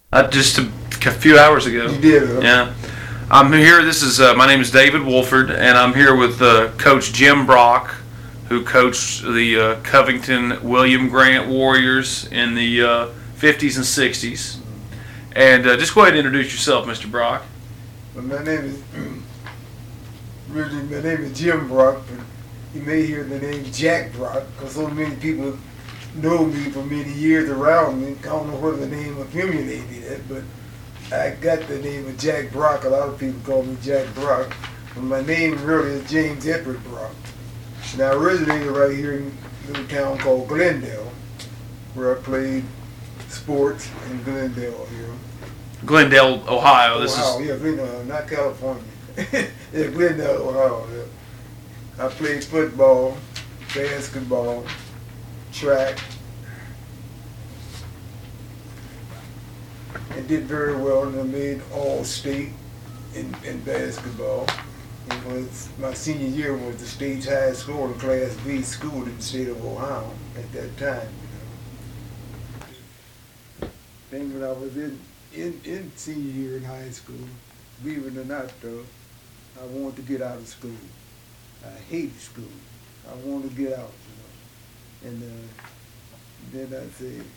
Just a few hours ago. You did, huh? Yeah. I'm here. This is my name is David Wolford, and I'm here with Coach Jim Brock, who coached the Covington William Grant Warriors in the 50s and 60s. And just go ahead and introduce yourself, Mr. Brock. Well, my name is Jim Brock, but you may hear the name Jack Brock because so many people know me for many years around me. I don't know whether the name accumulated it, but I got the name of Jack Brock. A lot of people call me Jack Brock, but my name really is James Edward Brock. And I originated right here in a little town called Glendale, where I played sports in Glendale here. Glendale, Ohio. Ohio, yeah, Glendale, not California. Yeah, Glendale, Ohio. Yeah. I played football, basketball, track, and did very well, and I made all-state in basketball. It was my senior year was the state's highest score in Class B school in the state of Ohio at that time. Then when I was in senior year in high school, believe it or not, though, I wanted to get out of school. I hated school. I wanted to get out, And then I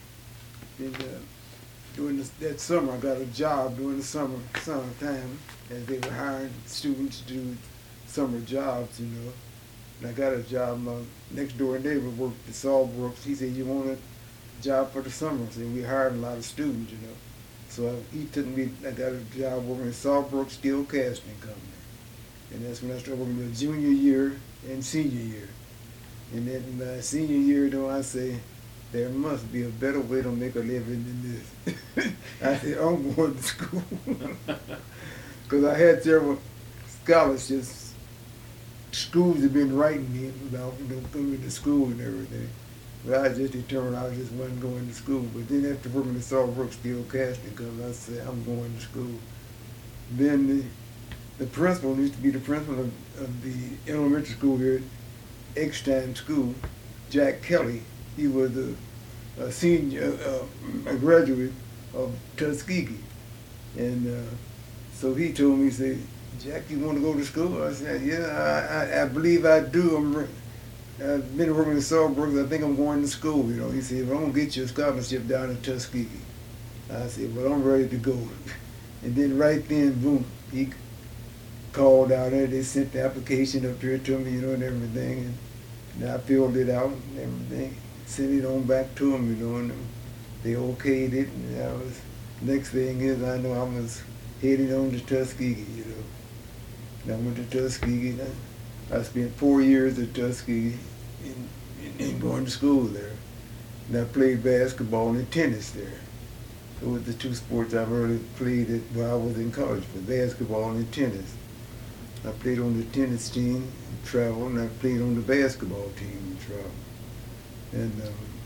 said, during that summer, I got a job during the summertime, as they were hiring students to do summer jobs, And I got a job. My next door neighbor worked at Sawbrooks. He said, "You want a job for the summer?" I said, "We hired a lot of students, So he took me. I got a job working at Sawbrooks Steel Casting Company, and that's when I started working my junior year and senior year. And then my senior year, though, I say, there must be a better way to make a living than this. I said, I'm going to school. Because I had several scholarships. Schools have been writing me about coming to school and everything. But I just determined I just wasn't going to school. But then after working at Sawbrooks Steel Casting Company, I said, I'm going to school. Then the principal used to be the principal of the elementary school here at Eckstein School, Jack Kelly. He was a senior, a graduate of Tuskegee. And so he told me, he said, "Jack, you want to go to school?" I said, "Yeah, I believe I do. I've been working at Sawbrooks. I think I'm going to school, He said, "Well, I'm going to get you a scholarship down in Tuskegee." I said, "Well, I'm ready to go." And then right then, boom, he called out there. They sent the application up here to me, and everything. And I filled it out and everything. Sent it on back to them, and they okayed it. And next thing is, I know I was heading on to Tuskegee, And I went to Tuskegee. I spent 4 years at Tuskegee in going to school there. And I played basketball and tennis there. Those were the two sports I really played while I was in college, for basketball and tennis. I played on the tennis team and traveled, and I played on the basketball team and traveled. And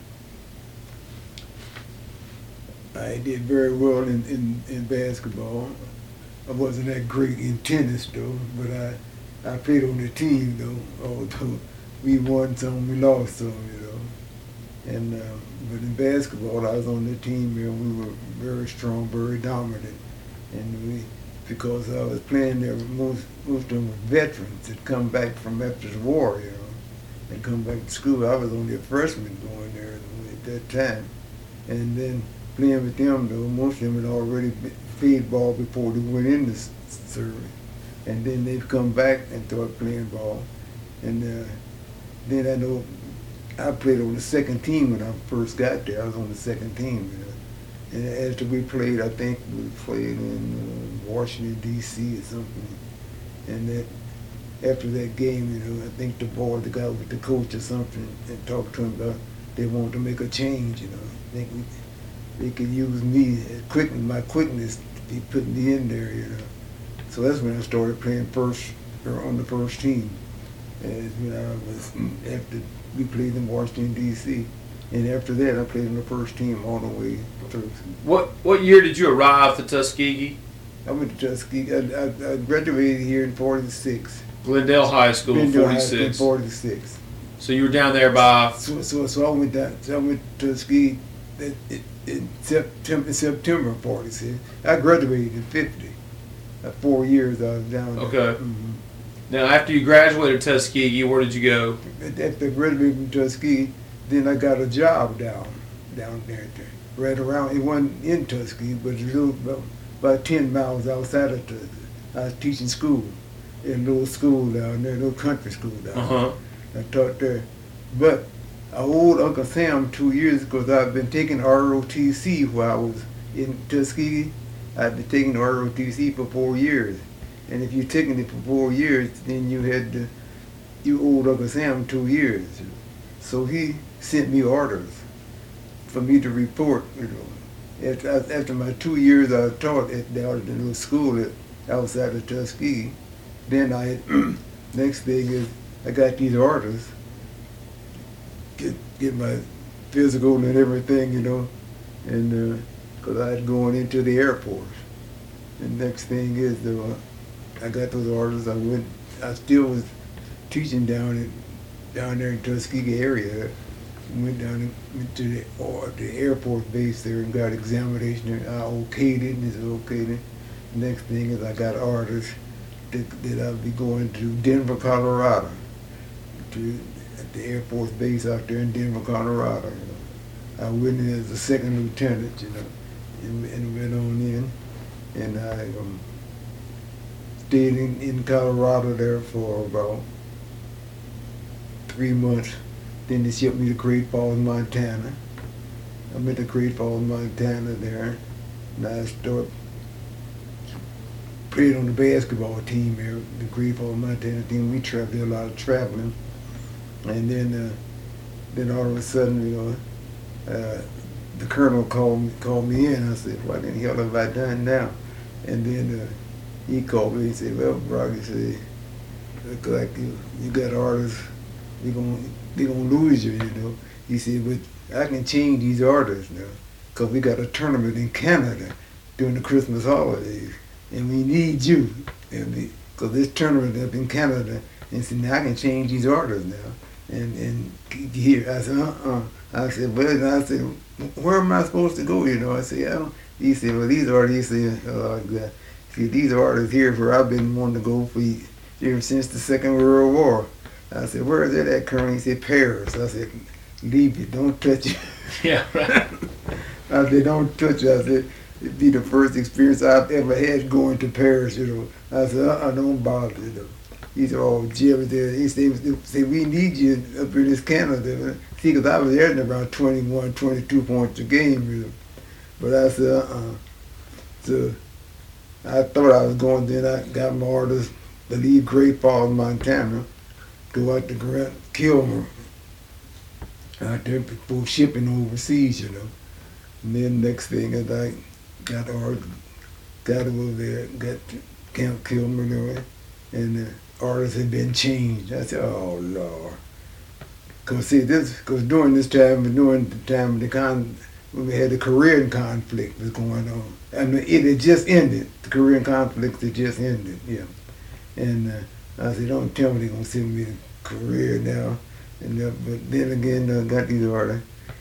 I did very well in basketball. I wasn't that great in tennis, though, but I played on the team, though, although we won some, we lost some, And but in basketball, I was on the team, we were very strong, very dominant. And because I was playing there, most of them were veterans that come back from after the war, and come back to school. I was only a freshman going there at that time. And then playing with them, though, most of them had already played ball before they went in the service. And then they'd come back and start playing ball. And then I know I played on the second team when I first got there. I was on the second team, And after we played, I think we played in Washington, D.C. or something. And that after that game, I think the guy with the coach or something, and talked to him about they wanted to make a change, I think they could use me, my quickness, to be putting me in there, So that's when I started playing on the first team. As when I was, after we played in Washington, D.C. And after that, I played on the first team all the way through. What year did you arrive to Tuskegee? I went to Tuskegee. I graduated here in 46. Glendale High School in 46. In 46. So you were down there by... So I went down. So I went to Tuskegee in September 40. See, I graduated in 50. 4 years I was down there. Okay. Now, after you graduated Tuskegee, where did you go? After graduating from Tuskegee, then I got a job down there, right around. It wasn't in Tuskegee, but it was about 10 miles outside of Tuskegee. I was teaching school in a little school down there, a little country school down there. I taught there, but I owed Uncle Sam 2 years because I've been taking ROTC while I was in Tuskegee. I've been taking ROTC for 4 years. And if you're taking it for 4 years, then you owed Uncle Sam 2 years. So he sent me orders for me to report, After my 2 years I taught at the little school outside of Tuskegee, then next thing is I got these orders, get my physical and everything, and because I was going into the airport. And next thing is, I got those orders. I still was teaching down there in Tuskegee area. Went to the airport base there and got examination. I okayed it, and it's okayed it. Next thing is I got orders that I'll be going to Denver, Colorado, to the Air Force base out there in Denver, Colorado. I went in as a second lieutenant, and went on in, and I stayed in Colorado there for about 3 months. Then they shipped me to Great Falls, Montana. I went to Great Falls, Montana there, and I started played on the basketball team there, the Great Falls, Montana team. We did a lot of traveling, and then all of a sudden, the colonel called me in. I said, "What in the hell have I done now?" And then he called me and said, "Well, Brock," he said, "look like you got orders. They're gonna lose you, He said, "But I can change these orders now, because we got a tournament in Canada during the Christmas holidays, and we need you, because this tournament up in Canada." And said, "Now I can change these orders now, and here." I said, I said, "Well," "where am I supposed to go?" I said, "I don't." He said, "Well, these orders," he said, "these orders here where I've been wanting to go for ever since the Second World War." I said, "Where is that at, Colonel?" He said, "Paris." I said, "Leave it, don't touch it." Yeah, right. I said, "Don't touch it." I said, "It'd be the first experience I've ever had going to Paris, I said, "Don't bother, He said, "Oh, Jim," he said, "We need you up in this Canada." See, because I was averaging around 21, 22 points a game, But I said, So I thought I was going, then I got my orders to leave Great Falls, Montana, go out to Grant Kilmer, out there before shipping overseas, And then next thing is I got over there, got to Camp Kilmer, and the orders had been changed. I said, "Oh, Lord." Because during the time when we had the Korean conflict was going on. I mean, it had just ended. The Korean conflict had just ended, And I said, "Don't tell me they're going to send me to Korea now." But then again, I got these orders.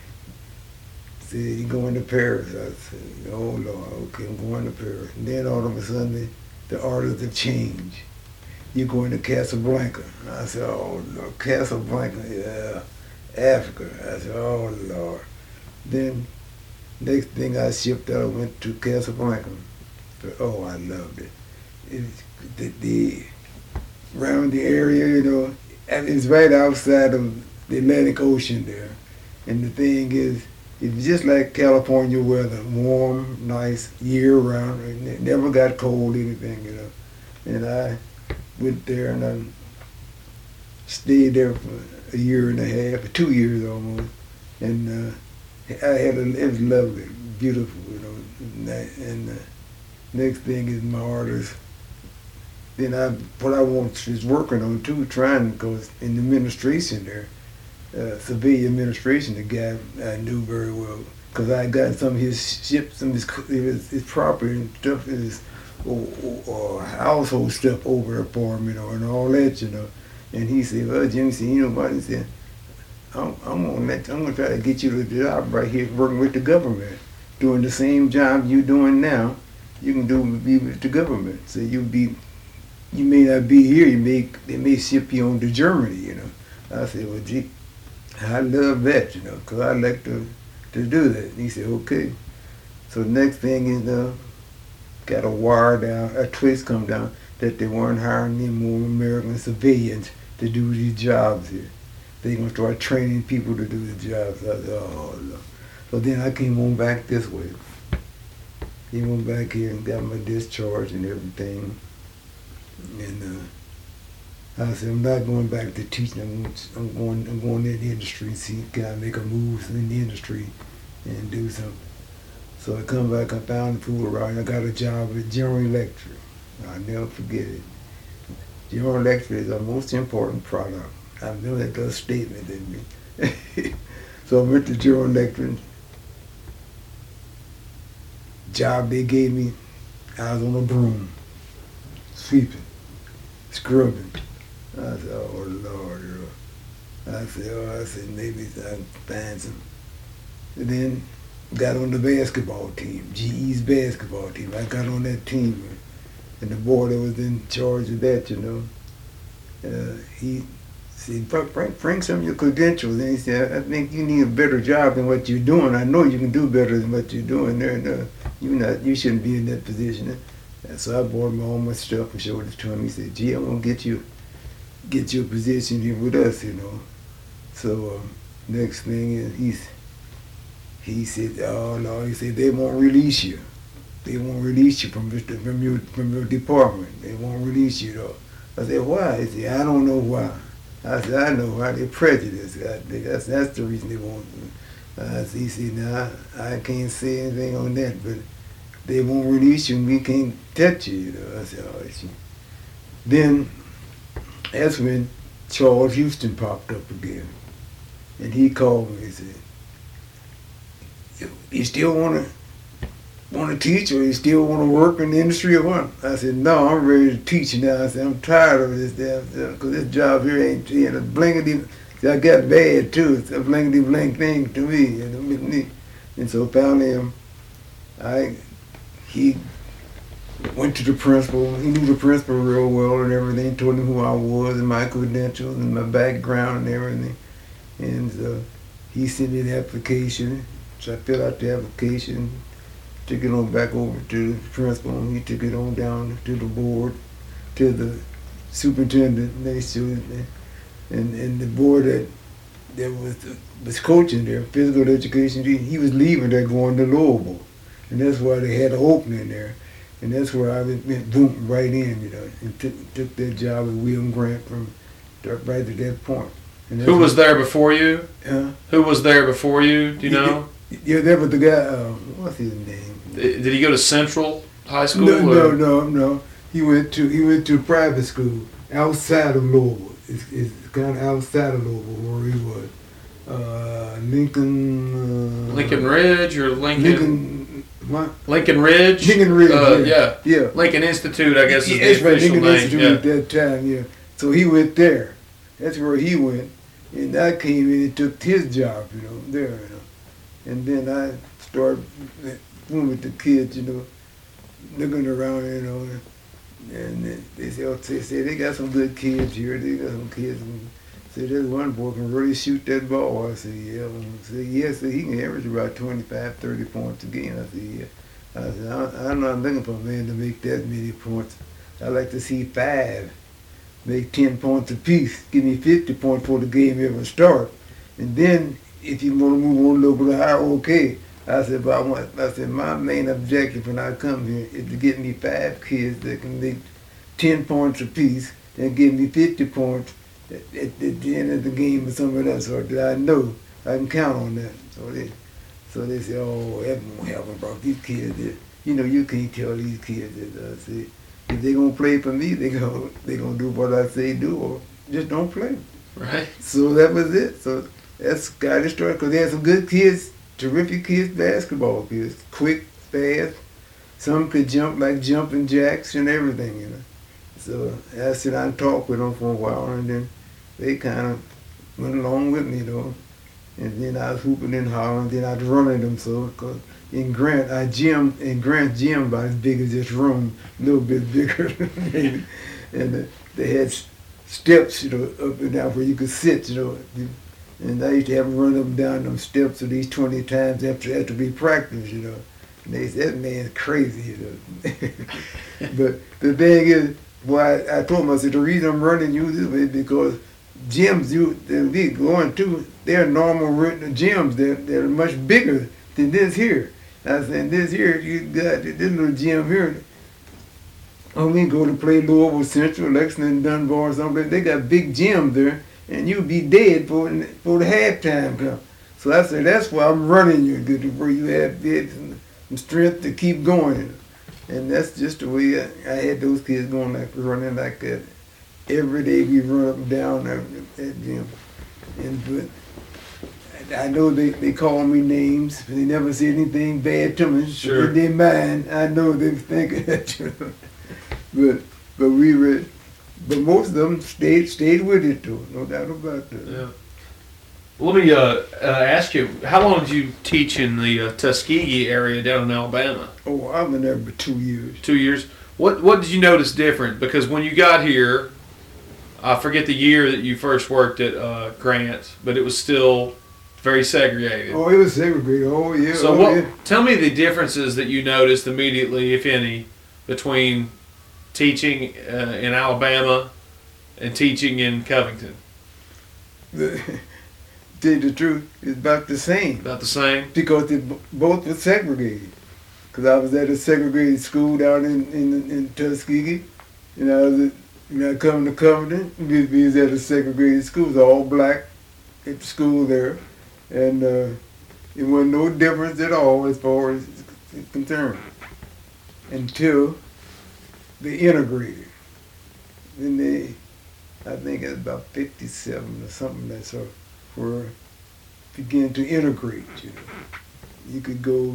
Said, "You going to Paris?" I said, "Oh, Lord, okay, I'm going to Paris." And then all of a sudden, the orders have changed. "You're going to Casablanca." I said, "Oh, Lord, Casablanca, yeah, Africa." I said, "Oh, Lord." Then, next thing I shipped out, I went to Casablanca. Oh, I loved it. Around the area, and it's right outside of the Atlantic Ocean there. And the thing is, it's just like California weather, warm, nice, year-round. It never got cold, anything, And I went there and I stayed there for a year and a half, 2 years almost. And it was lovely, beautiful, And next thing is my orders. Then what I was working on too, because in the administration there, civilian administration, the guy I knew very well, because I got some of his ships, some of his property and stuff, his household stuff over there for him, and all that, And he said, "Well, Jimmy said, what?" He said, I'm gonna try to get you the job right here working with the government, doing the same job you're doing now. You can be with the government. So you may not be here. They may ship you on to Germany. You know. I said, well, gee, I love that. You know, 'cause I like to do that. And he said, okay. So the next thing is, got a wire down, a twist come down that they weren't hiring any more American civilians to do these jobs here. They're going to start training people to do the jobs. I said, oh, no. So then I came on back this way. Came on back here and got my discharge and everything. And I said, I'm not going back to teaching. I'm going in the industry and see, can I make a move in the industry and do something. So I come back, I found the food around, I got a job at General Electric. I'll never forget it. General Electric is our most important product. I know that does statement in me. So I went to General Electric. Job they gave me, I was on a broom, sweeping, scrubbing. I said, oh Lord. I said, maybe I can find some. And then got on the basketball team, GE's basketball team. I got on that team, and the boy that was in charge of that, he said, bring some of your credentials. And he said, I think you need a better job than what you're doing. I know you can do better than what you're doing there. And, you shouldn't be in that position. And so I brought all my stuff and showed it to him. He said, gee, I'm gonna get you a position here with us, So next thing is he said, oh no, he said they won't release you. They won't release you from your department. They won't release you though. I said, why? He said, I don't know why. I said, I know why. They're prejudiced. That's the reason they won't. He said, no, I can't say anything on that, but they won't release you and we can't touch you, I said, oh, shit. Then that's when Charles Houston popped up again. And he called me and said, you still want to teach, or you still want to work in the industry or what? I said, no, I'm ready to teach now. I said, I'm tired of this damn, because this job here ain't, a blankety, I got bad too. It's a blankety blank thing to me, And so finally, he went to the principal. He knew the principal real well and everything, told him who I was and my credentials and my background and everything. And so he sent me the application. So I filled out the application, took it on back over to the principal, and he took it on down to the board, to the superintendent next to it. And the board that was coaching there, physical education, he was leaving there going to Louisville. And that's why they had an opening there. And that's where I went boom right in, and took that job at William Grant from right at that point. Who was there before you? Who was there before you? Do you know? Yeah, that was the guy. What's his name? Did he go to Central High School? No. He went to private school outside of Louisville. It's kind of outside of Louisville where he was. Lincoln Ridge or Lincoln? What? Lincoln Ridge. Lincoln Ridge. Yeah. Lincoln Institute, I guess, is the official Lincoln name. Institute at that time. Yeah. So he went there. That's where he went, and I came in and took his job, there. And then I started with the kids, looking around, and they say they got some good kids here. They got some kids. And say there's one boy can really shoot that ball. I said, yeah. I said, yes, he can average about 25, 30 points a game. I said, yeah. I said, I'm not looking for a man to make that many points. I like to see 5 make 10 points apiece. Give me 50 points before the game ever starts. And then if you want to move on a little bit higher, okay. I said, but my main objective when I come here is to get me 5 kids that can make 10 points apiece and give me 50 points at the end of the game or something else, or that I know I can count on that. So they say, oh, that won't happen, bro. These kids, you can't tell these kids that. I say, if they're gonna play for me, they gonna do what I say do, or just don't play. Right. So that was it. So that's kind of story, because they had some good kids, terrific kids, basketball kids, quick, fast. Some could jump like jumping jacks and everything, So I sit down and talk with them for a while, and then they kind of went along with me, And then I was hooping and hollering, then I'd running them so, cause in Grant gym about as big as this room, a little bit bigger maybe. And they had steps, up and down where you could sit, And I used to have them run up and down them steps at least 20 times after we practice, And they said, that man's crazy, But the thing is, why I told myself the reason I'm running you this way is because gyms that we going to, they're normal gyms. They're much bigger than this here. I said, this here, you got this little gym here. When we go to play Louisville Central, Lexington, Dunbar, or something, they got big gyms there, and you'll be dead for the halftime come. So I said, that's why I'm running you, where you have some strength to keep going. And that's just the way I had those kids going, like running like that. Every day we run up and down that gym. But I know they call me names, but they never say anything bad to me. Sure. In their mind, I know they think that. But most of them stayed with it too, no doubt about that. Yeah. Let me ask you, how long did you teach in the Tuskegee area down in Alabama? Oh, I've been there for 2 years. 2 years. What did you notice different? Because when you got here, I forget the year that you first worked at Grant, but it was still very segregated. Oh, it was segregated. Oh, yeah. So tell me the differences that you noticed immediately, if any, between teaching in Alabama and teaching in Covington. Tell you the truth, it's about the same. About the same? Because they both were segregated. Because I was at a segregated school down in Tuskegee, and I come to Covington, we was at a segregated school. It was all black at the school there, and it wasn't no difference at all as far as it's concerned until they integrated. Then I think it's about 57 or something that sort of, where began to integrate, You could go,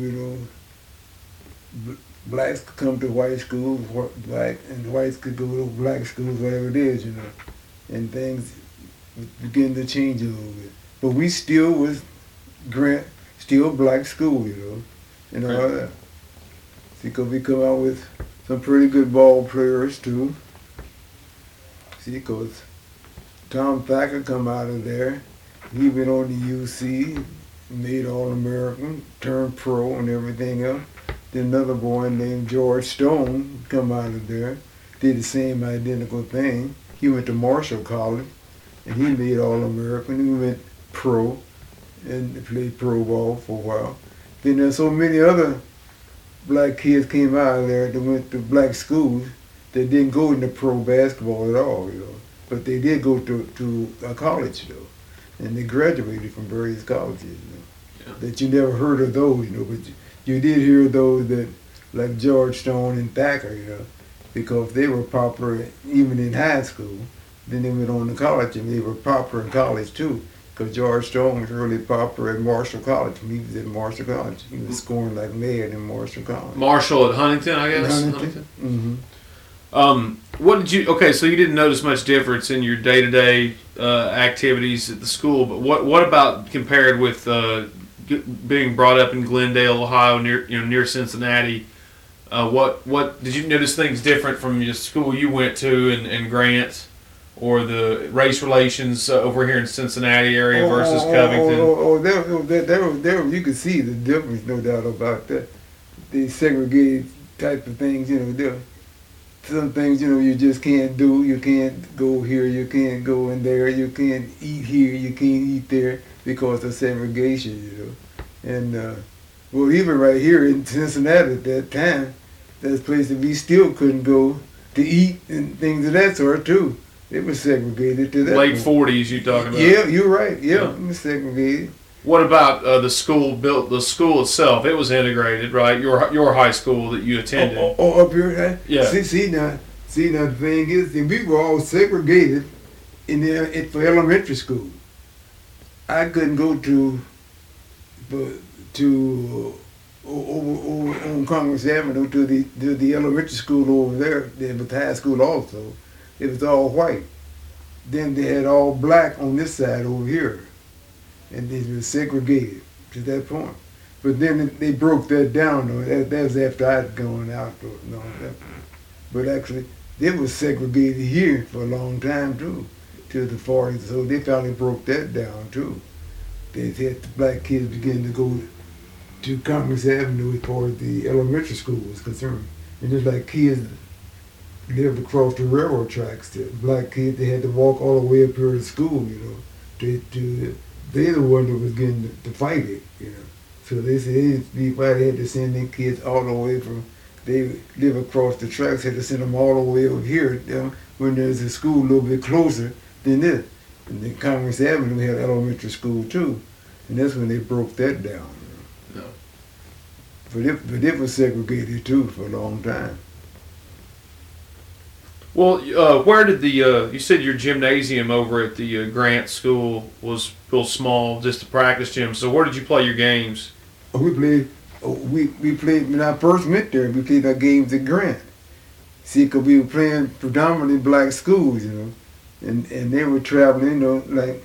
blacks could come to white schools, and whites could go to black schools, whatever it is, and things begin to change a little bit. But we still was still black school, and all that. Because we come out with some pretty good ball players too. See, because Tom Thacker come out of there. He went on to UC, made All-American, turned pro and everything else. Then another boy named George Stone come out of there, did the same identical thing. He went to Marshall College, and he made All-American. He went pro and played pro ball for a while. Then there's so many other black kids came out of there that went to black schools that didn't go into pro basketball at all, But they did go to a college, though. And they graduated from various colleges, Yeah. That you never heard of those, but you did hear those that, like George Stone and Thacker, because they were popular even in high school. Then they went on to college, and they were popular in college too, because George Stone was really popular at Marshall College. When he was at Marshall College, he was scoring like mad in Marshall College. Marshall at Huntington, I guess? Huntington? Mm-hmm. So you didn't notice much difference in your day-to-day activities at the school, but what about compared with being brought up in Glendale, Ohio, near Cincinnati? What did you notice things different from your school you went to in Grant, or the race relations over here in Cincinnati area versus Covington? There you could see the difference, no doubt about that. The segregated type of things, there. Some things, you just can't do. You can't go here, you can't go in there, you can't eat here, you can't eat there because of segregation, And, even right here in Cincinnati at that time, there's places we still couldn't go to eat and things of that sort, too. It was segregated to that Late point. 40s you talking about? Yeah, you're right. Yeah, it was segregated. What about the school itself? It was integrated, right? Your high school that you attended. Up here, huh? Yeah. See now, the thing is, we were all segregated for elementary school. I couldn't go over on Congress Avenue to the elementary school over there. There was high school also. It was all white. Then they had all black on this side over here. and it was segregated to that point. But then they broke that down, though. That was after I'd gone out, though. No, but actually, they was segregated here for a long time, too, till the 40s. So they finally broke that down, too. They had the black kids begin to go to Congress Avenue as far as the elementary school was concerned. And just like kids lived across the railroad tracks, the black kids, they had to walk all the way up here to school, you know. They're the one that was getting to fight it, you know. So they said they had to send their kids all the way from, they live across the tracks, had to send them all the way over here, you know, when there's a school a little bit closer than this. And then Congress Avenue had elementary school too. And that's when they broke that down. You know. Yeah. But it was segregated too for a long time. Well, where did you said your gymnasium over at the Grant School was real small, just a practice gym. So where did you play your games? We played, when I first went there, we played our games at Grant. See, because we were playing predominantly black schools, you know. And they were traveling, you know, like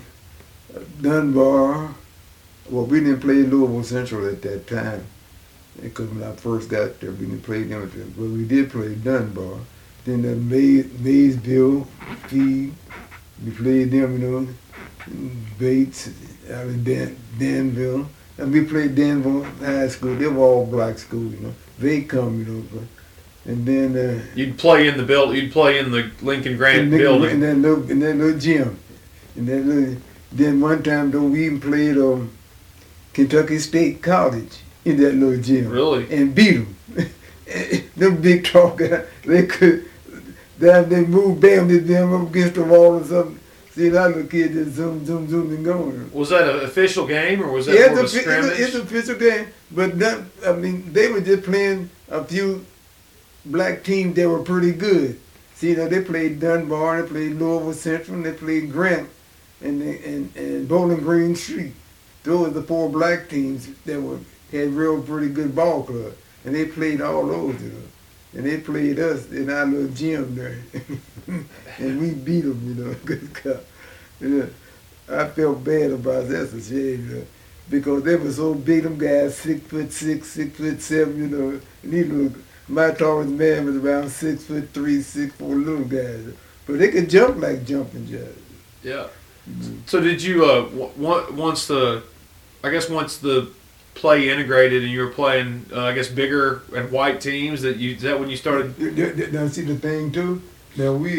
Dunbar. Well, we didn't play Louisville Central at that time. Because when I first got there, we didn't play them. But we did play Dunbar. Then the Maysville, Feed, we played them, you know, Bates, out of Danville. And we played Danville High School. They were all black schools, you know. They come, you know. And then you'd play in the you'd play in the Lincoln Grant building. In that little gym. Then one time though we even played Kentucky State College in that little gym. Really? And beat them. Them big tall guys, they moved them up against the wall or something. See, that little kid just zoom and going. Was that an official game or was that more of a scrimmage? It's an official game, but they were just playing a few black teams that were pretty good. See, you know, they played Dunbar, they played Louisville Central, they played Grant, and Bowling Green Street. Those were the 4 black teams that had real pretty good ball clubs, and they played all those, you know. And they played us in our little gym there, and we beat them, you know. Good God. You know, I felt bad about that, that's a shame, you know, because they were so big. Them guys 6'6", 6'7", you know. And these little, my tallest man was around 6'3", 6'4", little guys, but they could jump like jumping jacks. Yeah. Mm-hmm. So did you once the play integrated and you were playing, I guess, bigger and white teams, is that when you started? Now see the thing too. Now we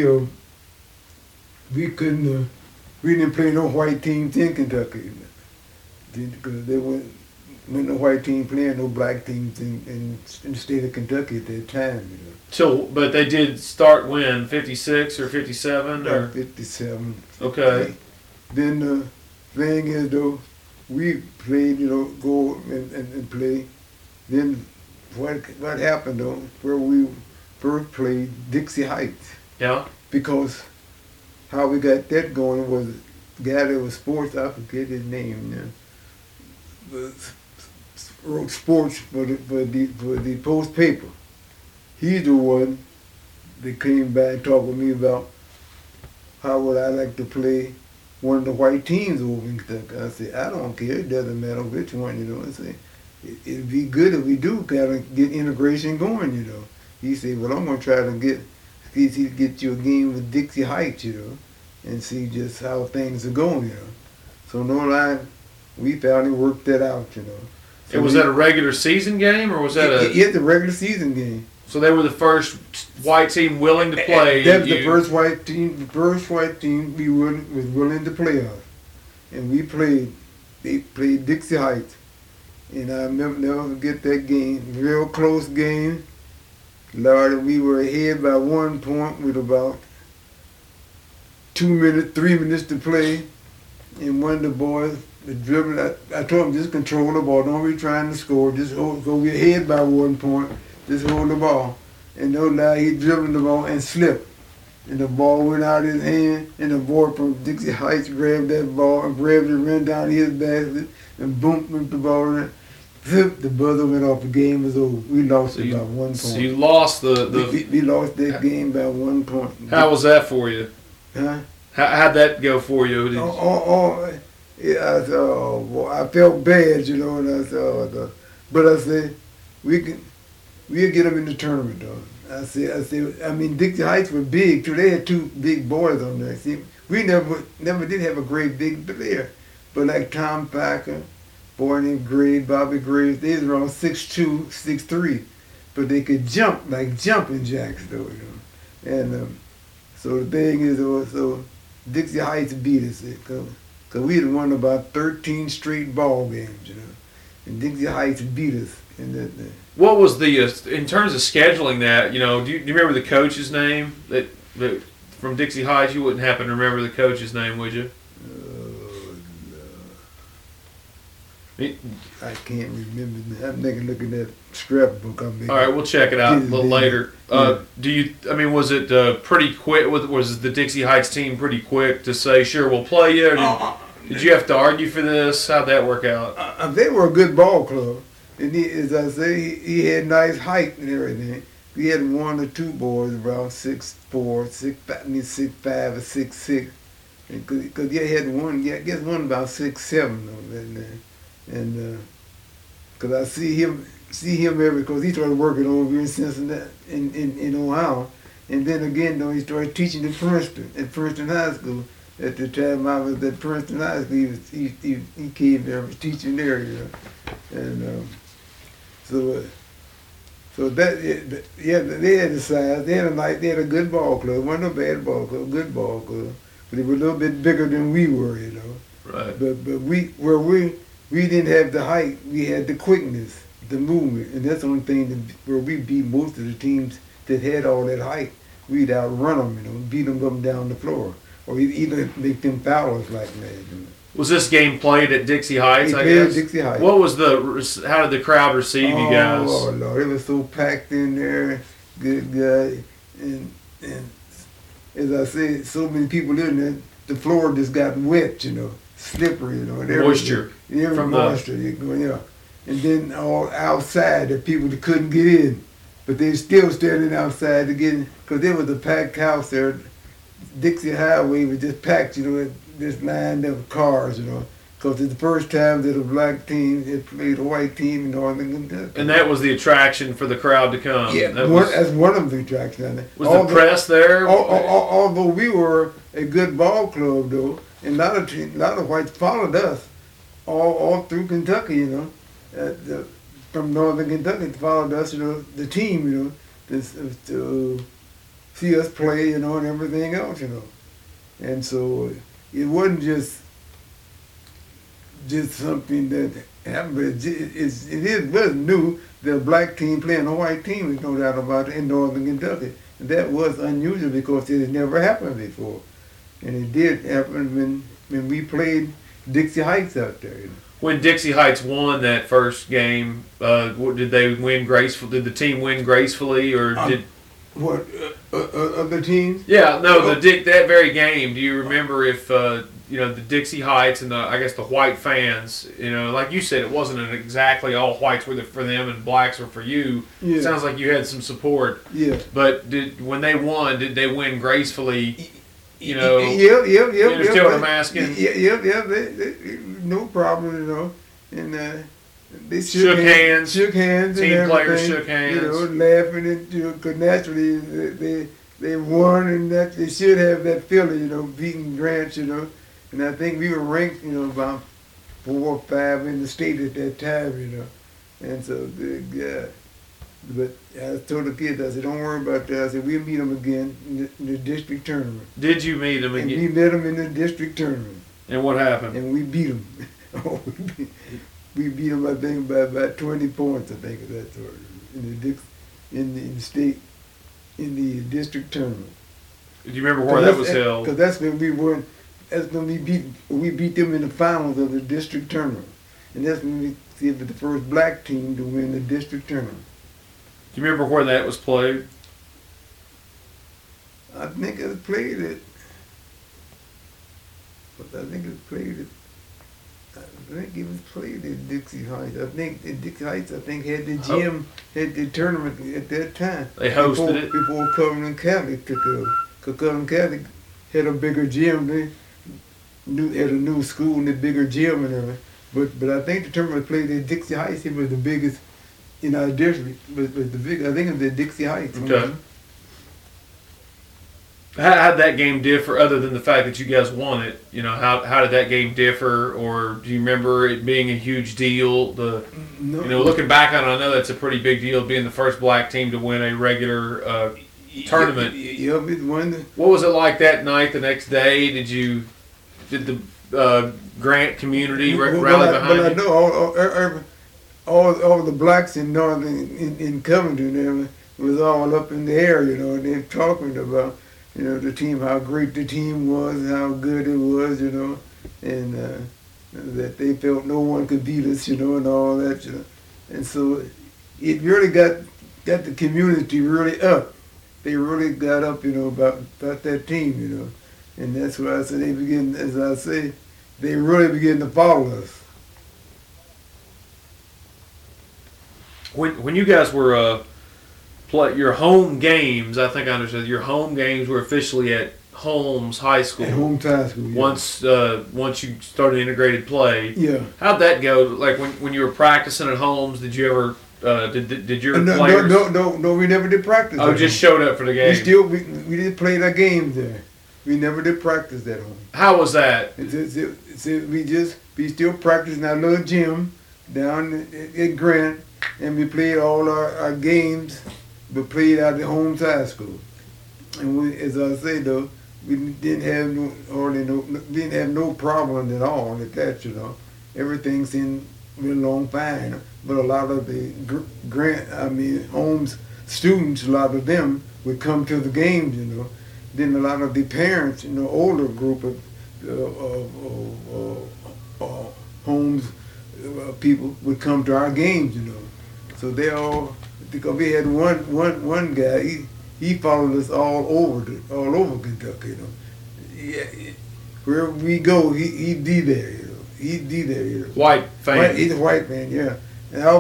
didn't play no white teams in Kentucky because there wasn't no white team playing no black teams in the state of Kentucky at that time. You know. So, but they did start when 56 or 57 or 57. Okay. Then the thing is though. We played, you know, go and play. Then what happened though, where we first played Dixie Heights. Yeah. Because how we got that going was the guy that was sports, I forget his name now, wrote sports for the Post paper. He's the one that came back and talked with me about how would I like to play one of the white teams over in Kentucky. I said, I don't care, it doesn't matter which one, you know. I said, it'd be good if we do kind of get integration going, you know. He said, well, I'm going to try to get you a game with Dixie Heights, you know, and see just how things are going, you know. So no lie, we finally worked that out, you know. So was that a regular season game or was that It's a regular season game. So they were the first white team willing to play. That was the first white team was willing to play us. And they played Dixie Heights. And I never forget that game, real close game. Lord, we were ahead by 1 point with about 3 minutes to play. And one of the boys, the dribbling, I told him, just control the ball, don't be trying to score, just hold, go ahead by 1 point. Just hold the ball. And no lie, he dribbled the ball and slipped. And the ball went out of his hand, and the boy from Dixie Heights grabbed that ball and grabbed it, ran down his basket, and boom, went the ball in. Zip, the buzzer went off, the game was over. We lost it by 1 point. So you lost we lost that game by 1 point. How was that for you? Huh? How'd that go for you? Yeah, I said, oh, boy, I felt bad, you know, and I said, oh, but I said, we'll get them in the tournament, though. I mean, Dixie Heights were big, too. They had two big boys on there. See, we never did have a great big player. But like Tom Packer, boy named Gray, Bobby Graves, they was around 6'2", 6'3". But they could jump, like jumping jacks, though, you know. And so the thing is, so Dixie Heights beat us, because we had won about 13 straight ball games, you know. And Dixie Heights beat us. What was the in terms of scheduling that? You know, do you remember the coach's name that from Dixie Heights? You wouldn't happen to remember the coach's name, would you? I can't remember. I'm making look at that scrapbook. All right, we'll check it out a little later. Do you? I mean, was it pretty quick? Was the Dixie Heights team pretty quick to say, "Sure, we'll play you"? Or did you have to argue for this? How'd that work out? They were a good ball club. And as I say, he had nice height and everything. We had one or two boys around 6'4", 6'5", or 6'6". Because he had one, I guess one about 6'7", though. And because I see him every, because he started working over here in Cincinnati, in Ohio. And then again, though, he started teaching at Princeton High School. At the time I was at Princeton High School, he came there, was teaching there, you know. And so that, yeah, they had the size. They had a good ball club. It wasn't a bad ball club, good ball club. But they were a little bit bigger than we were, you know. Right. But we didn't have the height. We had the quickness, the movement, and that's the only thing where we beat most of the teams that had all that height. We'd outrun them, you know, beat them up and down the floor, or either make them foul us like that. You know. Was this game played at Dixie Heights? I guess. Dixie Heights. What was how did the crowd receive you guys? Oh Lord, it was so packed in there. Good guy, and as I said, so many people in there. The floor just got wet, you know, slippery, you know. Moisture. From moisture, yeah. And then all outside, the people that couldn't get in, but they still standing outside to get in, because there was a packed house there. Dixie Highway was just packed, you know. This line of cars, you know, because it's the first time that a black team had played a white team in Northern Kentucky. And that was the attraction for the crowd to come. Yeah, that's one of the attractions. Was the press there? Although we were a good ball club, though, and a lot of whites followed us all through Kentucky, you know, from Northern Kentucky followed us, you know, the team, you know, to see us play, you know, and everything else, you know, and so. It wasn't just something that happened, but it was new. The black team playing a white team, there's no doubt about it, in Northern Kentucky. And that was unusual because it had never happened before. And it did happen when we played Dixie Heights out there. You know. When Dixie Heights won that first game, did they win gracefully? Did the team win gracefully, or did... What, other teams? Yeah, no, that very game, do you remember if, you know, the Dixie Heights and I guess the white fans, you know, like you said, it wasn't exactly all whites were for them and blacks were for you. Yeah. It sounds like you had some support. Yeah. But when they won, did they win gracefully, you know? Yep. You understand what I'm asking? Yep. No problem, you know. And, they shook hands. Team players shook hands. You know, laughing at you, because naturally they won, and that they should have that feeling, you know, beating Grant, you know. And I think we were ranked, you know, about 4 or 5 in the state at that time, you know. And so, yeah. But I told the kids, I said, don't worry about that. I said, we'll meet them again in the district tournament. Did you meet them again? And we met them in the district tournament. And what happened? And we beat them. We beat them, I think, by about 20 points, I think, of that sort, in the district tournament. Do you remember where that was held? Because that's when we beat them in the finals of the district tournament. And that's when we see the first black team to win the district tournament. Do you remember where that was played? I think it was played at Dixie Heights. I think at Dixie Heights, had the gym, had the tournament at that time. They hosted it before Cumberland Catholic took over. Because Cumberland Catholic had a bigger gym. at a new school in the bigger gym and everything. But I think the tournament played at Dixie Heights. It was the biggest in our district. But the big, I think it was at Dixie Heights. Okay. How'd that game differ, other than the fact that you guys won it? You know, how did that game differ, or do you remember it being a huge deal? No. You know, looking back on it, I know that's a pretty big deal, being the first black team to win a regular tournament. Yeah, we won. What was it like that night? The next day, did the Grant community rally behind But I you? know all the blacks in Northern in Covington was all up in the air, you know, and they're talking about, you know, the team, how great the team was, how good it was, you know, and that they felt no one could beat us, you know, and all that, you know. And so it really got the community really up. They really got up, you know, about that team, you know. And that's why I said they begin, as I say, they really begin to follow us. When you guys were play your home games, I think I understood your home games were officially at Holmes High School. At Holmes High School, yeah. Once you started integrated play. Yeah. How'd that go? Like when you were practicing at Holmes, did you ever did your players? No, we never did practice. Oh, just showed up for the game. We did play our games there. We never did practice at home. How was that? We still practiced in our little gym down at Grant, and we played all our games, but played out at Holmes High School. And we, as I say though, we didn't have no problems at all with that, you know. Everything seemed real along fine. But a lot of the Holmes students, a lot of them would come to the games, you know. Then a lot of the parents, you know, older group of Holmes people would come to our games, you know. So they all, because we had one guy, he followed us all over Kentucky, you know. Yeah, wherever we go, he'd be there, you know. He'd be there, you know. White fan. He's a white man, yeah. And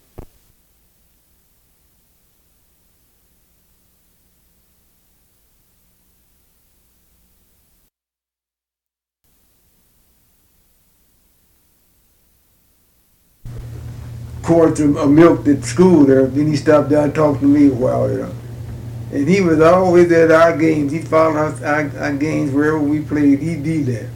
quarts of milk at school there. Then he stopped down and talked to me a while, you know. And he was always at our games. He followed our games wherever we played. He'd be there.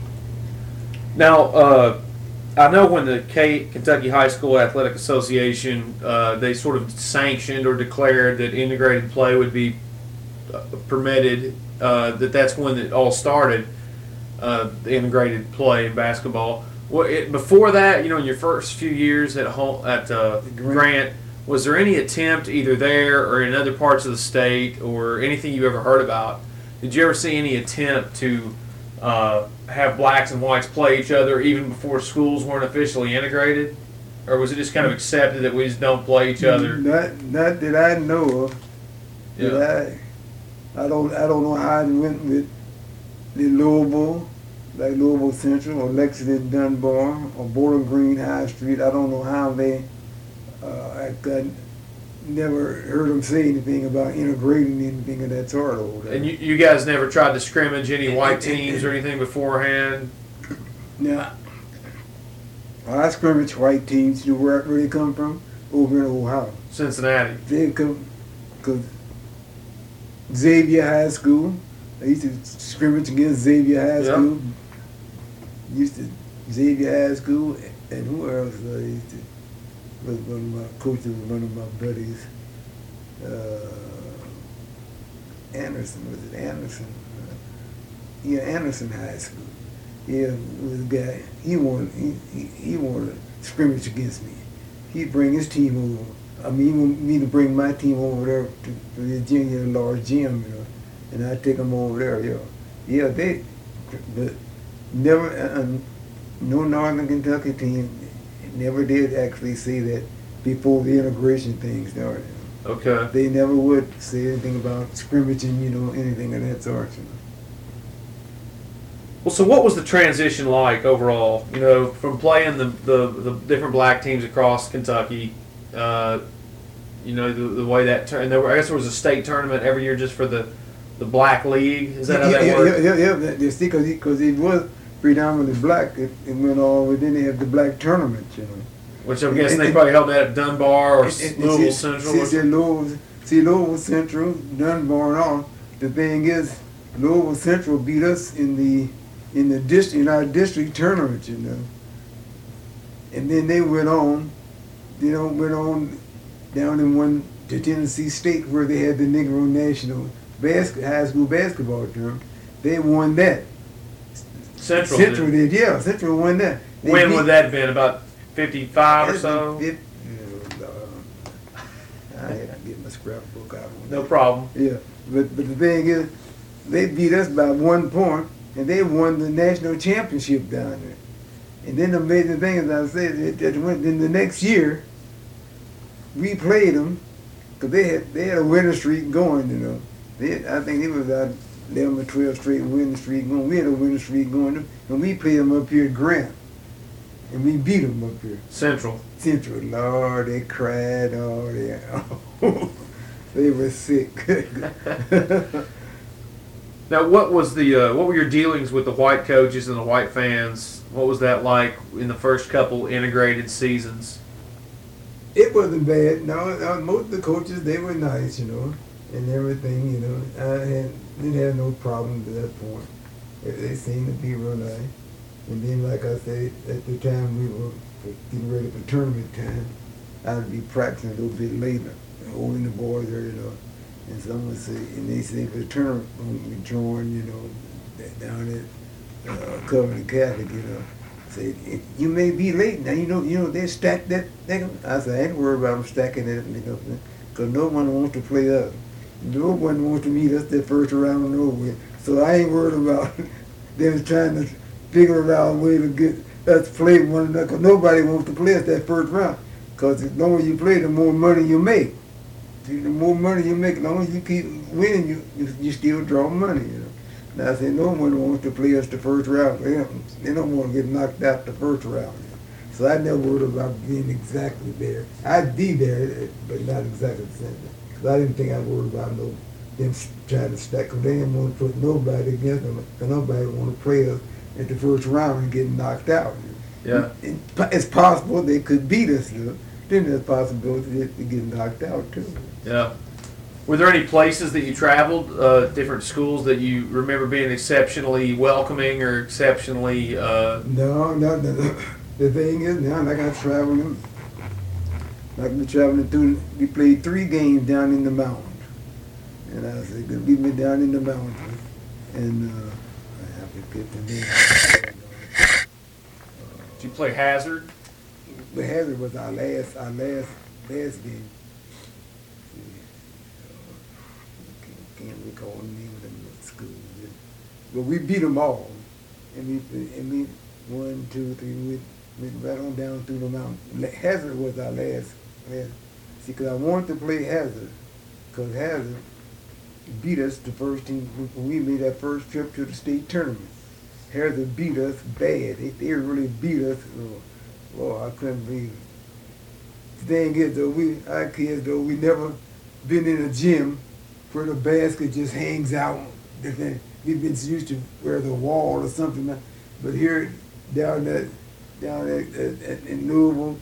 Now, I know when the Kentucky High School Athletic Association, they sort of sanctioned or declared that integrated play would be permitted, that's when it all started, the integrated play in basketball. Before that, you know, in your first few years at Grant, was there any attempt either there or in other parts of the state or anything you ever heard about? Did you ever see any attempt to have blacks and whites play each other even before schools weren't officially integrated? Or was it just kind of accepted that we just don't play each other? Not that I know of. Yeah. I don't know how it went with the Louisville, like Louisville Central or Lexington Dunbar or Bowling Green High Street. I don't know how they. I never heard them say anything about integrating anything of that sort over there. And you guys never tried to scrimmage any white teams or anything beforehand? Now, I scrimmage white teams. You know where they come from? Over in Ohio. Cincinnati. They come because Xavier High School. I used to scrimmage against Xavier High School. Xavier High School, and who else I used to? Was one of my coaches, one of my buddies. Anderson, was it Anderson? Anderson High School. Yeah, was a guy. He wanted to scrimmage against me. He'd bring his team over. I mean, he wanted me to bring my team over there to Virginia, large gym, you know, and I'd take them over there, yeah. But never, no Northern Kentucky team never did actually say that before the integration thing started. Okay. They never would say anything about scrimmaging, you know, anything of that sort, you know. Well, so what was the transition like overall? You know, from playing the different black teams across Kentucky, you know, the way that and I guess there was a state tournament every year just for the Black League. Is that how that worked? Yeah. See, because it was predominantly black. It went all, but then they have the black tournament, you know. Which I'm guessing they probably held that at Dunbar or Louisville Central. Louisville Central, Dunbar and all. The thing is, Louisville Central beat us in our district tournament, you know. And then they went on down and won to Tennessee State where they had the Negro National high school basketball tournament. They won that. Central did, yeah. Central won that. When would that have been? About 55 or so? I had to get my scrapbook out. No problem. Yeah, but the thing is, they beat us by 1 point, and they won the national championship down there. And then the amazing thing is, I said, in the next year, we played them, because they had a winning streak going, you know. I think it was out 11 or 12 straight winning streak going. We had a winning streak going, and we played them up here at Grant. And we beat them up here. Central, Lord, they cried, they were sick. Now, what were your dealings with the white coaches and the white fans? What was that like in the first couple integrated seasons? It wasn't bad. No, most of the coaches, they were nice, you know, and everything, you know. I didn't have no problems at that point. They seemed to be real nice. And then, like I said, at the time we were getting ready for tournament time, I'd be practicing a little bit later, holding the boys there, you know. And someone would say, and they say for the tournament, when we joined, you know, down at Covenant Catholic, you know, say, you may be late. Now, you know, they stacked that. I said, I ain't worried about them stacking that, you know, because no one wants to play us. No one wants to meet us that first round nowhere. So I ain't worried about them trying to figure out a way to get us to play one another, because nobody wants to play us that first round. Because the longer you play, the more money you make. The more money you make, the longer you keep winning, you still draw money, you know. Now I say no one wants to play us the first round. They don't want to get knocked out the first round. You know? So I never worried about being exactly there. I'd be there, but not exactly the same. Because I didn't think I worried about them trying to stack, because they didn't want to put nobody against them, because nobody want to play us at the first round and get knocked out. Yeah. It's possible they could beat us, you know. Then there's a possibility to get knocked out too. Yeah. Were there any places that you traveled, different schools that you remember being exceptionally welcoming or exceptionally? No. The thing is now, like I traveling, through. We played 3 games down in the mountains, and I said, "Leave me down in the mountains," and I have to get the name. Did you play Hazard? The Hazard was our last game. Can't recall the name of them schools. But we beat them all, and we 1, 2, 3. We went right on down through the mountain. Hazard was our last. See, because I wanted to play Hazard, because Hazard beat us the first team when we made that first trip to the state tournament. Hazard beat us bad. They really beat us. I couldn't believe it. The thing is, though, our kids, we never been in a gym where the basket just hangs out. We've been used to wear the wall or something, but here down in Louisville,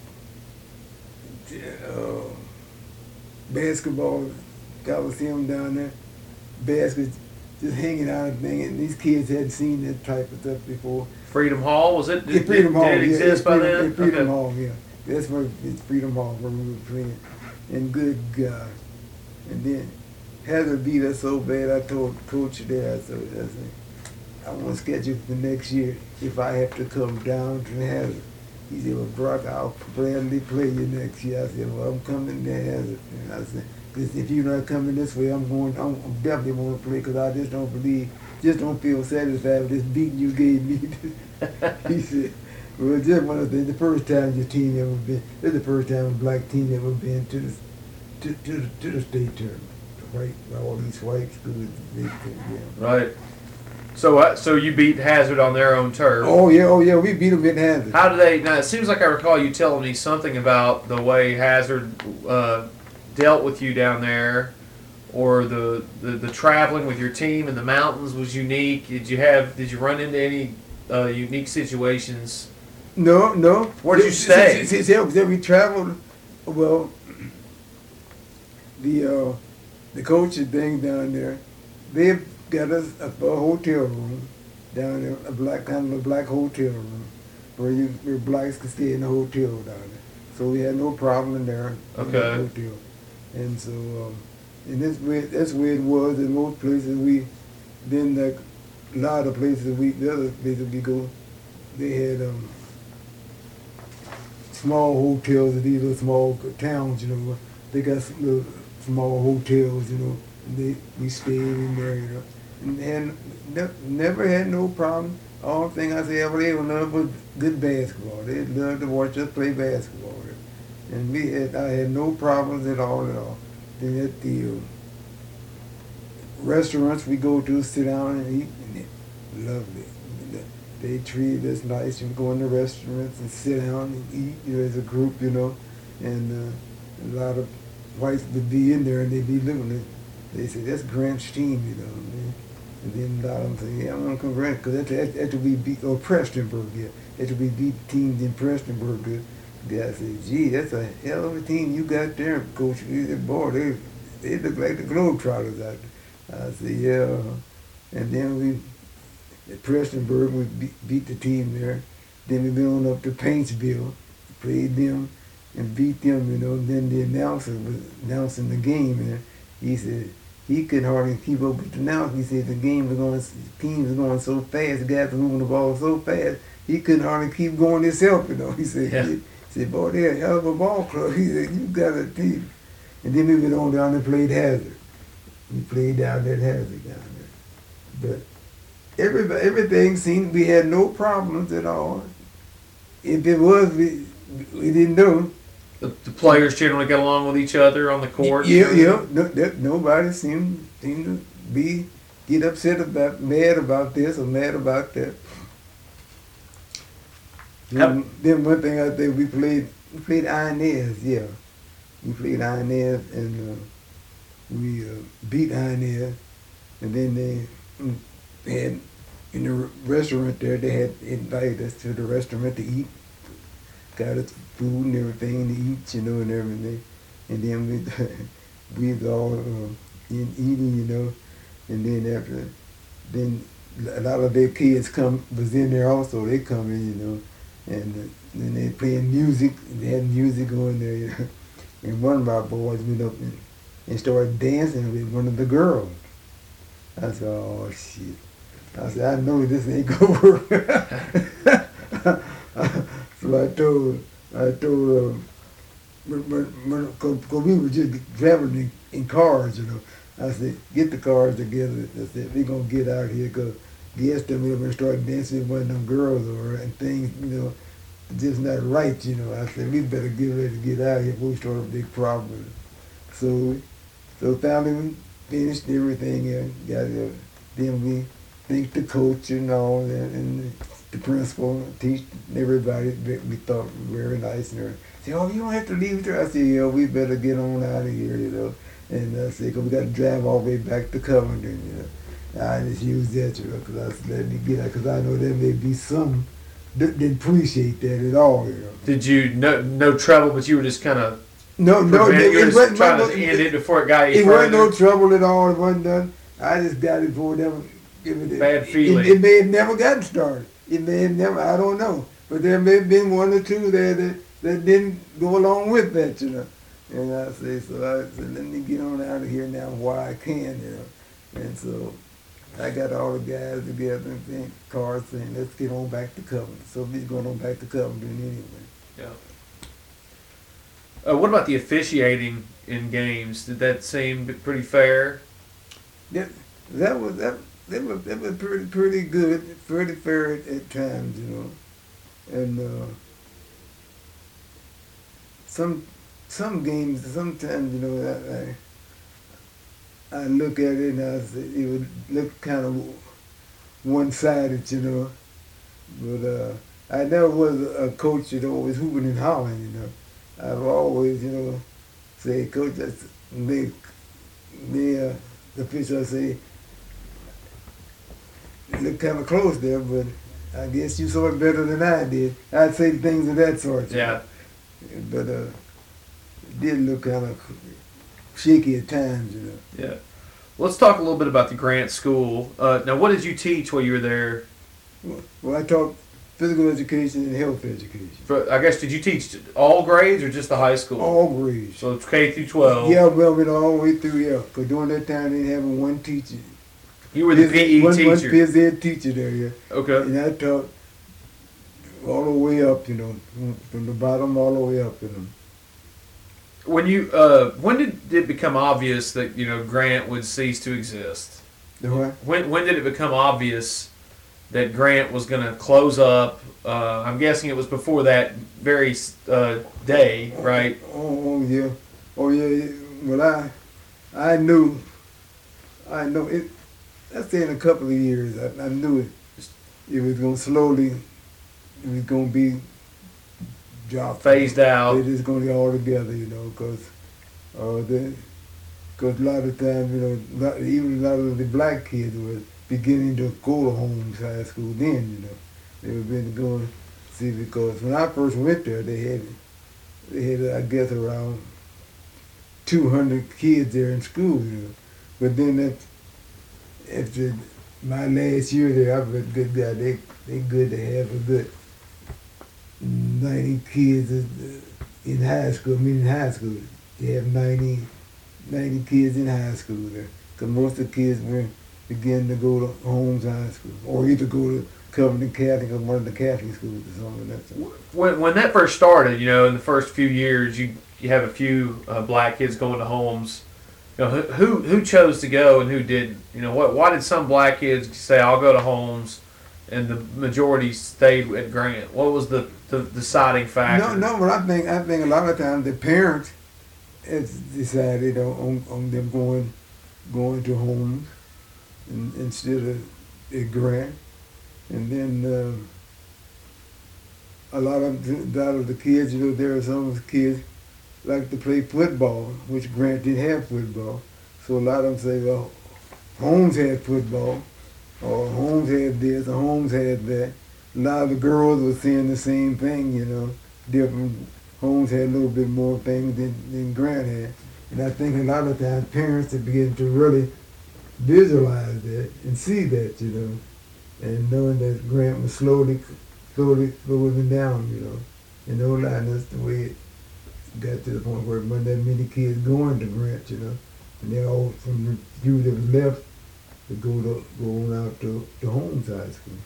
basketball coliseum down there, baskets just hanging out and thing, and these kids hadn't seen that type of stuff before. Freedom Hall, was it? Freedom Hall, did it exist by then? Freedom Hall, yeah. That's where it's Freedom Hall where we were playing. And good God. And then Heather beat us so bad, I told Coach there, I said, I want to schedule for next year if I have to come down to Hazard. He said, well, Brock, I'll gladly play you next year. I said, well, I'm coming to Hazard. And I said, because if you're not coming this way, I'm definitely want to play, because I just don't feel satisfied with this beating you gave me. He said, well, just one of the first time your team ever been, this is the first time a black team ever been to the state tournament. All these white schools, yeah. Right. So you beat Hazard on their own turf. Oh yeah, we beat them in Hazard. How do they? Now it seems like I recall you telling me something about the way Hazard dealt with you down there, or the traveling with your team in the mountains was unique. Did you run into any unique situations. No. Where'd you stay? See, we traveled. Well, the coaching thing down there, they got us a hotel room down there, a black hotel room, where blacks could stay in the hotel down there. So we had no problem in there. In the Okay. hotel, and so and that's where it was in most places. Then like a lot of places the other places we go, they had small hotels in these little small towns, They got some little small hotels, And we stayed in there, And never had no problem. All thing I say ever they were nothing but good basketball. They loved to watch us play basketball. And I had no problems at all. Then at the restaurants we go to, sit down and eat, and it lovely. They treated us nice. You go in the restaurants and sit down and eat, as a group, And a lot of whites would be in there and they'd be looking at. They say that's Grant's team, And then a lot of them say, yeah, I want to come Grant because after we beat Prestonburg, after we beat teams in Prestonburg, the guy said, gee, that's a hell of a team you got there, Coach. Boy, they look like the Globetrotters out there. I said, yeah. And then at Prestonburg, we beat the team there. Then we went on up to Paintsville, played them, and beat them, And then the announcer was announcing the game, and he said he couldn't hardly keep up with the announcement. He said the team was going so fast, the guys were moving the ball so fast, he couldn't hardly keep going himself, He said, Yeah. he said, boy, they're a hell of a ball club. He said, you got a team. And then we went on down and played Hazard. We played down at Hazard down there. But everything seemed, we had no problems at all. If it was, we didn't know. The players generally get along with each other on the court. Yeah. Nobody seemed to get upset mad about this or mad about that. Then one thing I think we played Inez, yeah. We played Inez and we beat Inez, and then they had in the restaurant there. They had invited us to the restaurant to eat, got us food and everything to eat, and everything, and then we was all in eating, and then a lot of their kids was in there also. They come in, and then they playing music. They had music going there, and one of our boys went up and started dancing with one of the girls. I said, oh shit. I said, I know this ain't gonna work. So I told because we were just traveling in cars, I said, get the cars together. I said, we're going to get out here because guess them we going to start dancing with one of them girls and things, just not right, I said, we better get ready to get out here before we start a big problem. So finally we finished everything and got it. Then we thanked the coach and all that and the principal, teach everybody. We thought very nice. And they said, oh, you don't have to leave there. I said, yeah, we better get on out of here, And I said, because we got to drive all the way back to Covington, I just used that, because I said, let me get out, because I know there may be some that didn't appreciate that at all, Did you, no trouble, but you were just kind of No, you were just trying to end it before it got any it further? wasn't no trouble at all. It wasn't done. I just got it before it ever give it. Bad feeling. It may have never gotten started. It may have never. I don't know. But there may have been one or two there that didn't go along with that, And I say, so I said, let me get on out of here now while I can, And so I got all the guys together and think cars saying, let's get on back to Covington. So we're going on back to Covington anyway. Yeah. What about the officiating in games? Did that seem pretty fair? That was pretty good, pretty fair at times, And some games, sometimes, I look at it and I say it would look kind of one-sided, But I never was a coach that always hooping and hollering, I've always, say, Coach, that's the official say, look kind of close there, but I guess you saw it better than I did. I'd say things of that sort. Yeah. But it did look kind of shaky at times, you know. Yeah. Let's talk a little bit about the Grant School. Now, what did you teach while you were there? Well, I taught physical education and health education. I guess, did you teach all grades or just the high school? All grades. So it's K through 12. Yeah, well, we all the way through, yeah. Because during that time, they didn't have one teacher. You were the PE one teacher. phys ed teacher there, yeah. Okay. And I taught all the way up, you know, from the bottom all the way up, you know. When did it become obvious that, you know, Grant would cease to exist? The what? When did it become obvious that Grant was going to close up? I'm guessing it was before that very day, right? Oh yeah, oh yeah. Well, I knew it. I'd say in a couple of years, I knew it was going to slowly, it was going to be dropped, Phased out. It is going to be all together, you know, because a lot of times, you know, even a lot of the black kids were beginning to go to Holmes High School then, you know. They were been going, see, because when I first went there, they had I guess around 200 kids there in school, you know. But then after my last year there, I was a good guy. They good to have a good 90 kids in high school. I mean, in high school, they have 90 kids in high school there. Because most of the kids were beginning to go to Holmes High School, or either go to Covenant Catholic or one of the Catholic schools or something like that. When that first started, you know, in the first few years, you have a few black kids going to Holmes. You know, who chose to go and who didn't? You know, why did some black kids say I'll go to Holmes, and the majority stayed at Grant? What was the deciding factor? No, but I think a lot of times the parents has decided on them going to Holmes instead of at Grant, and then a lot of the kids, you know, there are some of the kids like to play football, which Grant didn't have football. So a lot of them say, well, Holmes had football, or Holmes had this, or Holmes had that. A lot of the girls were saying the same thing, you know, different. Holmes had a little bit more things than Grant had. And I think a lot of times parents are beginning to really visualize that and see that, you know, and knowing that Grant was slowly closing down, you know. And no lie, that's the way it got to the point where there wasn't that many kids going to Grant, you know. And they all, from the few that was left, to go on out to Holmes High School.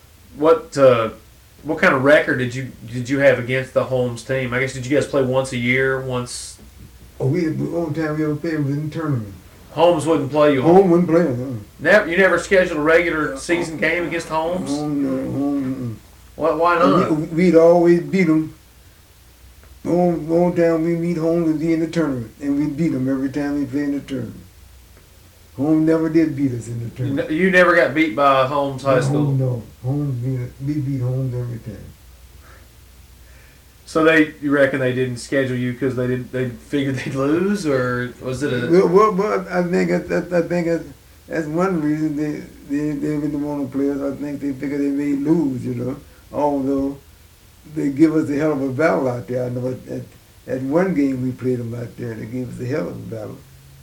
What kind of record did you have against the Holmes team? I guess, did you guys play once a year? Once? Oh, the only time we ever played was in the tournament. Holmes wouldn't play you. Holmes wouldn't play us. You never scheduled a regular season game against Holmes? Why not? We'd always beat them. The only time we meet Holmes would be in the tournament, and we beat them every time we played in the tournament. Holmes never did beat us in the tournament. You never got beat by Holmes High School? No. Holmes beat us. We beat Holmes every time. So you reckon they didn't schedule you because they figured they'd lose, or was it a? Well, I think that's one reason they didn't want to play us. I think they figured they may lose, you know. Although they give us a hell of a battle out there. I know at one game we played them out there, they gave us a hell of a battle,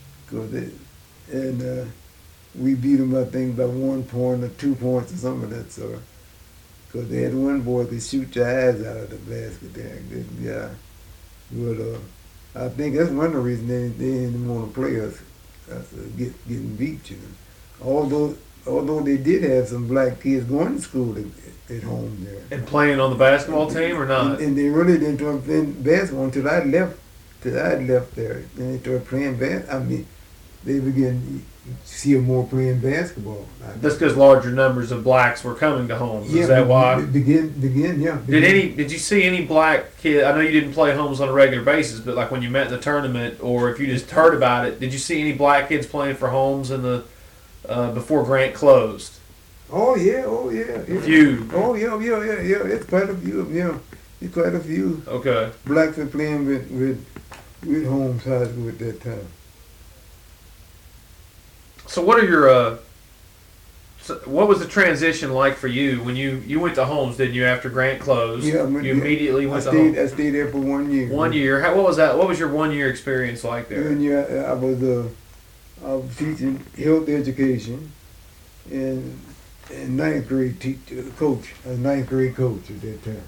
we beat them, I think, by 1 point or 2 points or something of that sort. Because they had one boy that could shoot your eyes out of the basket there. Yeah. But I think that's one of the reasons they didn't want to play us, getting beat, you know. Although they did have some black kids going to school at home there. And playing on the basketball team or not? And they really didn't start playing basketball until I left there. Then they started playing basketball. I mean, they began to see more playing basketball. That's because larger numbers of blacks were coming to Holmes. Yeah, is that why? Yeah. Did you see any black kid? I know you didn't play Holmes on a regular basis, but like when you met in the tournament, or if you just heard about it, did you see any black kids playing for Holmes in the before Grant closed? Oh yeah. A few. Oh yeah. It's quite a few. Yeah, it's quite a few. Okay. Blacks were playing with Holmes High School at that time. So what are your So what was the transition like for you when you went to Holmes? Didn't you after Grant closed? Yeah, You immediately went to I Holmes. stayed there for 1 year. 1 year. What was that? What was your 1 year experience like there? And yeah, I was teaching health education, and ninth grade coach. I was ninth grade coach at that time.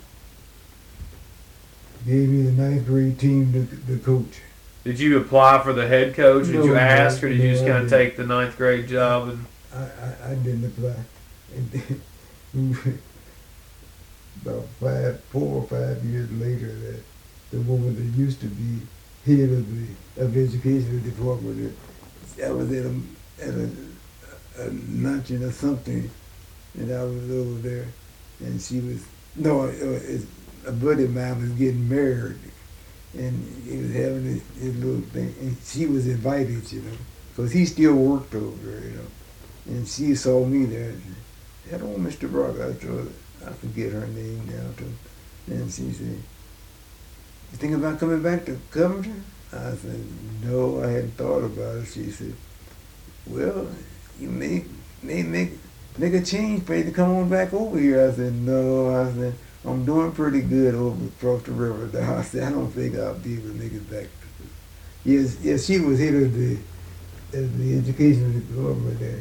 Gave me the ninth grade team to coach. Did you apply for the head coach? Did No, you ask, or did you no, just I kind of didn't. take the ninth grade job? And I didn't apply. And then, about 4 or 5 years later, that the woman that used to be head of the education department, I was at a luncheon or something, and I was over there, and she was a buddy of mine was getting married, and he was having his little thing, and she was invited, because he still worked over there, and she saw me there, and said, "Hello, Mr. Brock." I forget her name now, too. And she said, "You think about coming back to Covington?" I said, "No, I hadn't thought about it." She said, "Well, you may make a change for you to come on back over here." I said, "No," I said, "I'm doing pretty good over across the river now." I said, "I don't think I'll be able to make it back." Yes, she was head of the education department there.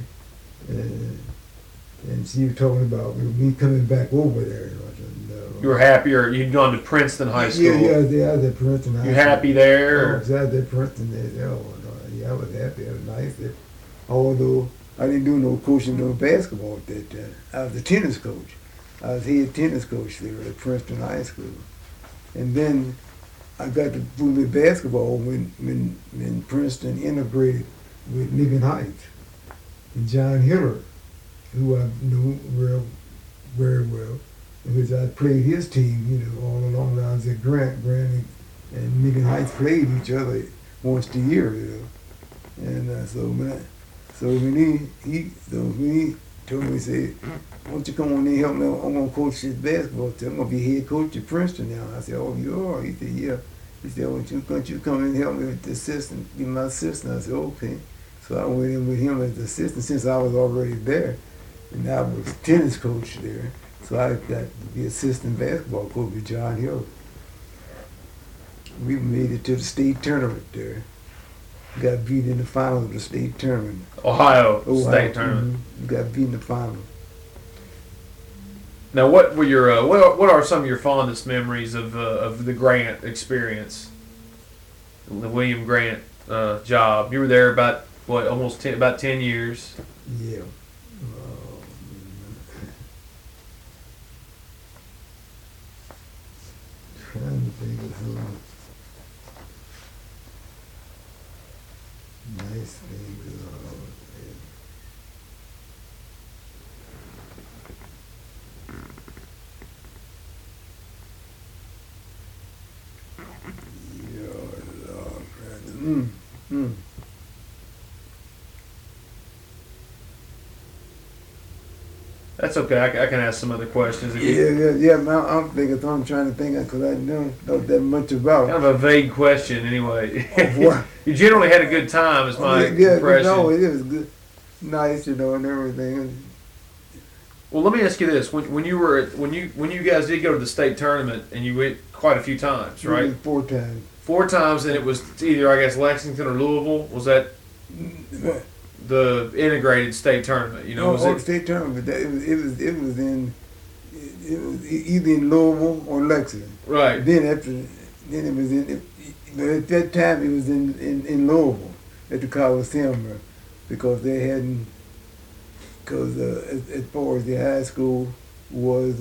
And she was talking about me coming back over there. And I said, "No." you were happier. You'd gone to Princeton High School. Yeah, I was at Princeton. You happy there? I was at Princeton there. Oh, no, yeah, I was happy. It was nice. Although I didn't do no coaching no basketball at that time. I was a tennis coach. I was head tennis coach there at Princeton High School. And then I got to play basketball when Princeton integrated with Lincoln Heights. And John Hiller, who I knew very well, because I played his team, all along when I was at Grant and Lincoln Heights played each other once a year, And so when he told me, he said, "Why don't you come on in and help me? I'm gonna coach this basketball team. I'm gonna be head coach at Princeton now." I said, "Oh, you are?" He said, "Yeah." He said, "Why don't you come in and help me with the assistant, be my assistant?" I said, "Okay." So I went in with him as the assistant since I was already there, and I was tennis coach there. So I got to be assistant basketball coach with John Hill. We made it to the state tournament there. Got beat in the final of the state tournament. Ohio State tournament. Got beat in the final. Now, what were your what are some of your fondest memories of the Grant experience, the William Grant job? You were there about about 10 years. Yeah. Trying to think of some nice things. That's okay. I can ask some other questions. Yeah. I'm trying to think because I don't know that much about. Kind of a vague question, anyway. What? You generally had a good time, is my Yeah, impression. no, it was good, nice, and everything. Well, let me ask you this: when you guys did go to the state tournament, and you went quite a few times, right? 4 times. 4 times, and it was either, I guess, Lexington or Louisville. Was that the integrated state tournament? Was it state tournament? It was either in Louisville or Lexington. right? Then it was but at that time it was in Louisville at the Coliseum because they hadn't. Because as far as the high school was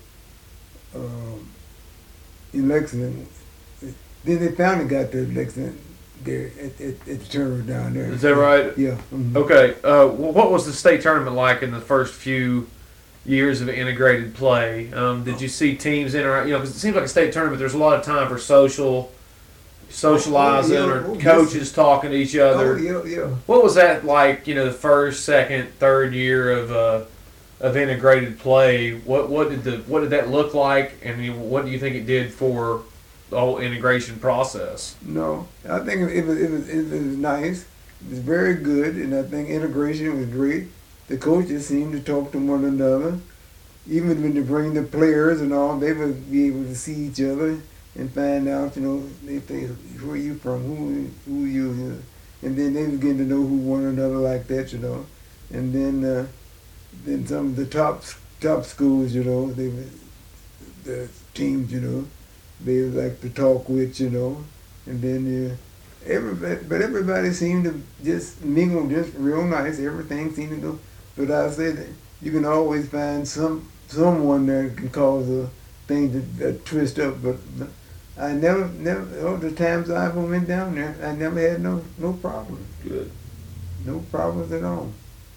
in Lexington, then they finally got to Lexington there at the tournament down there. Is that right? Yeah. Mm-hmm. Okay. Well, what was the state tournament like in the first few years of integrated play? Did you see teams interact? Because it seems like a state tournament. There's a lot of time for socializing or coaches talking to each other. Oh, yeah. What was that like? The first, second, third year of integrated play. What did that look like? And what do you think it did for the whole integration process? No, I think it was nice. It was very good, and I think integration was great. the coaches seemed to talk to one another. Even when they bring the players and all, they would be able to see each other and find out, if they, where you from, who you, and then they begin to know who one another like that, and then some of the top schools, they would, the teams, they would like to talk with, and then everybody seemed to just mingle just real nice. Everything seemed to go, but I said that you can always find someone that can cause a thing to twist up, but I never, all the times I ever went down there, I never had no problems. Good. No problems at all.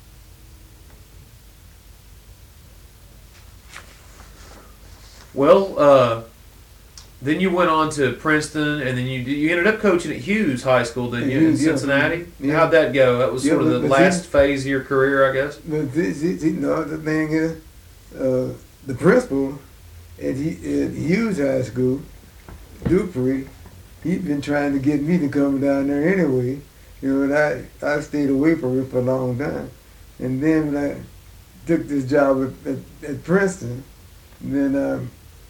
Well, then you went on to Princeton, and then you ended up coaching at Hughes High School, didn't you, in Hughes, yeah. Cincinnati? Yeah. How'd that go? That was sort of the last phase of your career, I guess. But the thing is, the principal at Hughes High School, Dupree, he'd been trying to get me to come down there anyway. And I stayed away from it for a long time. And then when I took this job at Princeton, then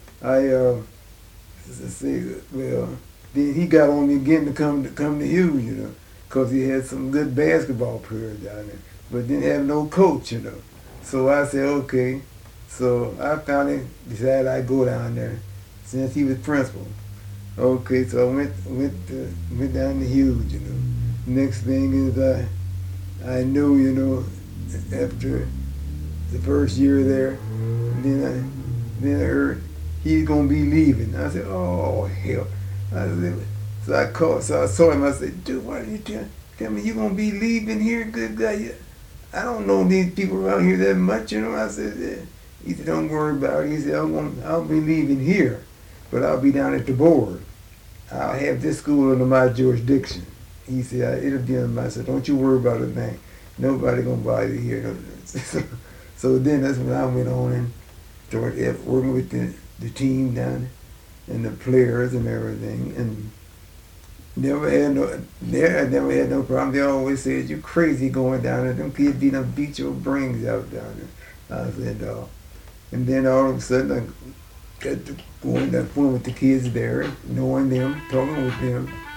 then he got on me again to come to Hughes, because he had some good basketball players down there, but didn't have no coach, So I said, okay. So I finally decided I'd go down there since he was principal. Okay, so I went down to Hughes, Next thing is I knew, after the first year there, then I heard he's gonna be leaving. I said, oh hell. So I saw him. I said, dude, why did you tell me you gonna be leaving here, good guy? I don't know these people around here that much, I said, yeah. He said, don't worry about it. He said, I'll be leaving here, but I'll be down at the board. I'll have this school under my jurisdiction. He said, it'll be under my. I said, don't you worry about a thing. Nobody gonna bother you here. So then that's when I went on and started working with the team down and the players and everything, and I never had no problem. They always said, you crazy going down there. Them kids beat your brains out down there. I said, oh. And then all of a sudden I got to going with the kids there, knowing them, talking with them.